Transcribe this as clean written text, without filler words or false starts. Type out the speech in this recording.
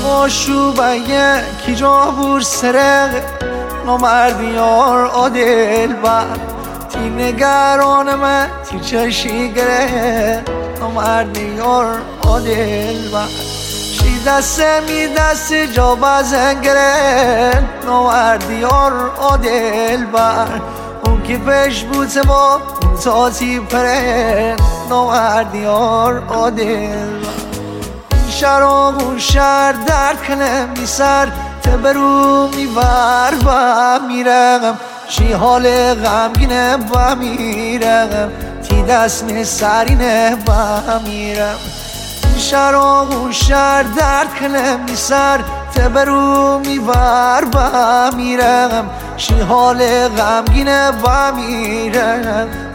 آشوبه کی جا بور سرق نامردیار آدل بر تی نگرانمه تی چشی گره نامردیار آدل بر شی دسته می دست جا بزن گره نامردیار آدل بر اون که پیش بود با اون تاتی پره نامردیار آدل بر شراغ و شهر درد کنم بی سر تبرو میبر و میرم چی حال غمگینه و میرم تی دست می سرینه و میرم شراغ و شهر درد کنم بی سر تبرو میبر و میرم چی حال غمگینه و میرم